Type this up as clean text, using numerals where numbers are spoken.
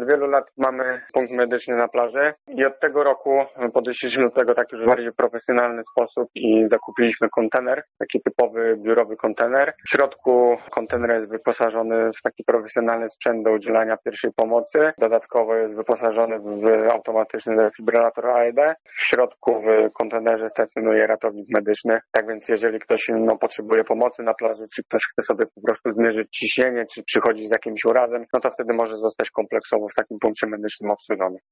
Od wielu lat mamy punkt medyczny na plaży i od tego roku podeszliśmy do tego tak już w bardziej profesjonalny sposób i zakupiliśmy kontener, taki typowy biurowy kontener. W środku kontenera jest wyposażony w taki profesjonalny sprzęt do udzielania pierwszej pomocy. Dodatkowo jest wyposażony w automatyczny defibrylator AED. W środku w kontenerze stacjonuje ratownik medyczny. Tak więc jeżeli ktoś potrzebuje pomocy na plaży, czy ktoś chce sobie po prostu zmierzyć ciśnienie, czy przychodzi z jakimś urazem, to wtedy może zostać kompleksowo w takim punkcie medycznym obsłużony.